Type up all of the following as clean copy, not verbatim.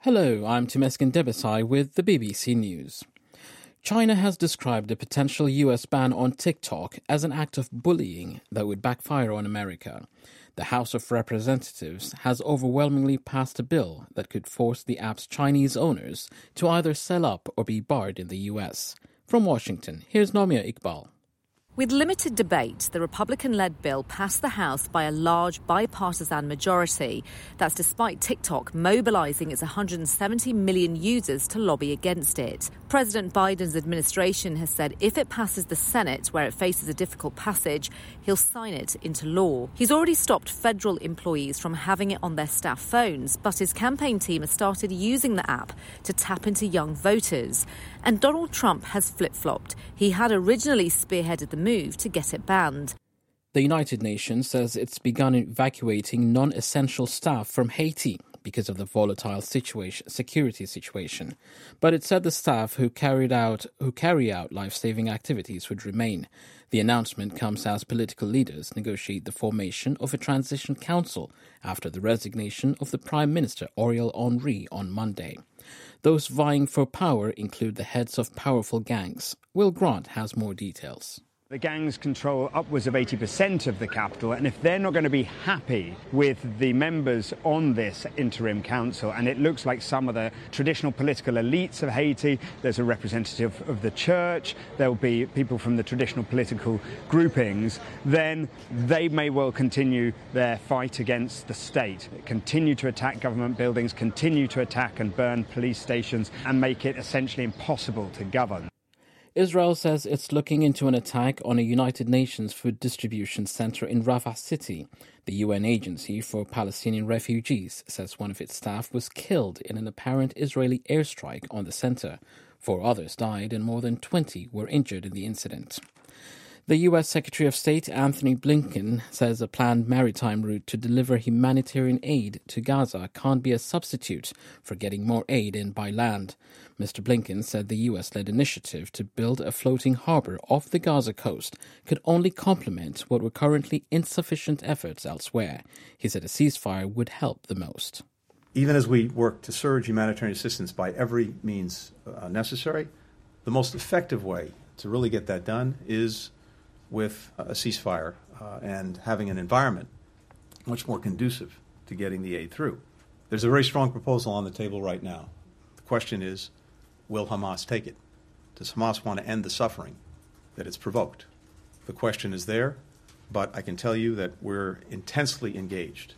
Hello, I'm Temesgen Debesai with the BBC News. China has described a potential US ban on TikTok as an act of bullying that would backfire on America. The House of Representatives has overwhelmingly passed a bill that could force the app's Chinese owners to either sell up or be barred in the US. From Washington, here's Nomia Iqbal. With limited debate, the Republican-led bill passed the House by a large bipartisan majority. That's despite TikTok mobilising its 170 million users to lobby against it. President Biden's administration has said if it passes the Senate, where it faces a difficult passage, he'll sign it into law. He's already stopped federal employees from having it on their staff phones, but his campaign team has started using the app to tap into young voters. And Donald Trump has flip-flopped. He had originally spearheaded the move to get it banned. The United Nations says it's begun evacuating non-essential staff from Haiti because of the volatile security situation. But it said the staff who carry out life-saving activities would remain. The announcement comes as political leaders negotiate the formation of a transition council after the resignation of the Prime Minister Ariel Henry on Monday. Those vying for power include the heads of powerful gangs. Will Grant has more details. The gangs control upwards of 80% of the capital, and if they're not going to be happy with the members on this interim council, and it looks like some of the traditional political elites of Haiti, there's a representative of the church, there'll be people from the traditional political groupings, then they may well continue their fight against the state, continue to attack government buildings, continue to attack and burn police stations, and make it essentially impossible to govern. Israel says it's looking into an attack on a United Nations food distribution center in Rafah City. The UN Agency for Palestinian Refugees says one of its staff was killed in an apparent Israeli airstrike on the center. 4 others died and more than 20 were injured in the incident. The U.S. Secretary of State Anthony Blinken says a planned maritime route to deliver humanitarian aid to Gaza can't be a substitute for getting more aid in by land. Mr. Blinken said the U.S.-led initiative to build a floating harbour off the Gaza coast could only complement what were currently insufficient efforts elsewhere. He said a ceasefire would help the most. Even as we work to surge humanitarian assistance by every means necessary, the most effective way to really get that done is with a ceasefire and having an environment much more conducive to getting the aid through. There's a very strong proposal on the table right now. The question is, will Hamas take it? Does Hamas want to end the suffering that it's provoked? The question is there, but I can tell you that we're intensely engaged.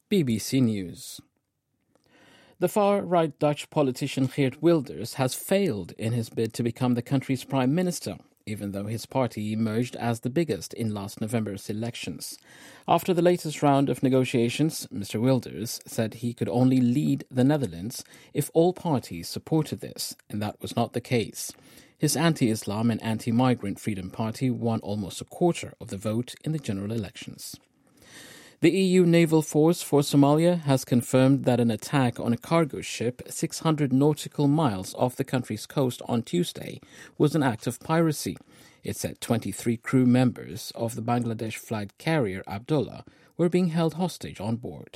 BBC News. The far-right Dutch politician Geert Wilders has failed in his bid to become the country's prime minister, even though his party emerged as the biggest in last November's elections. After the latest round of negotiations, Mr. Wilders said he could only lead the Netherlands if all parties supported this, and that was not the case. His anti-Islam and anti-migrant Freedom Party won almost a quarter of the vote in the general elections. The EU Naval Force for Somalia has confirmed that an attack on a cargo ship 600 nautical miles off the country's coast on Tuesday was an act of piracy. It said 23 crew members of the Bangladesh-flagged carrier Abdullah were being held hostage on board.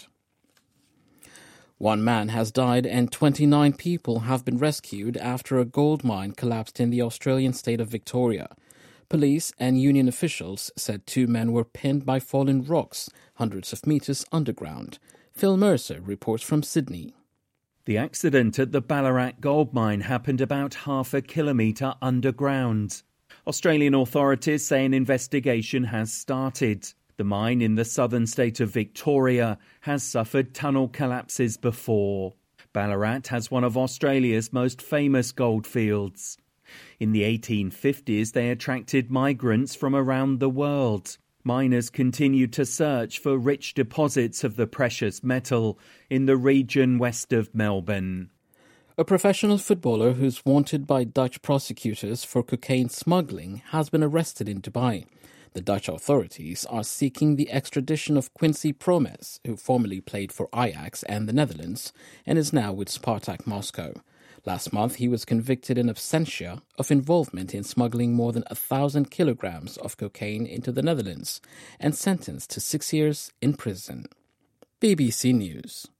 1 man has died and 29 people have been rescued after a gold mine collapsed in the Australian state of Victoria. Police and union officials said 2 men were pinned by fallen rocks hundreds of meters underground. Phil Mercer reports from Sydney. The accident at the Ballarat gold mine happened about half a kilometre underground. Australian authorities say an investigation has started. The mine in the southern state of Victoria has suffered tunnel collapses before. Ballarat has one of Australia's most famous goldfields. In the 1850s, they attracted migrants from around the world. Miners continued to search for rich deposits of the precious metal in the region west of Melbourne. A professional footballer who's wanted by Dutch prosecutors for cocaine smuggling has been arrested in Dubai. The Dutch authorities are seeking the extradition of Quincy Promes, who formerly played for Ajax and the Netherlands and is now with Spartak Moscow. Last month, he was convicted in absentia of involvement in smuggling more than 1,000 kilograms of cocaine into the Netherlands and sentenced to 6 years in prison. BBC News.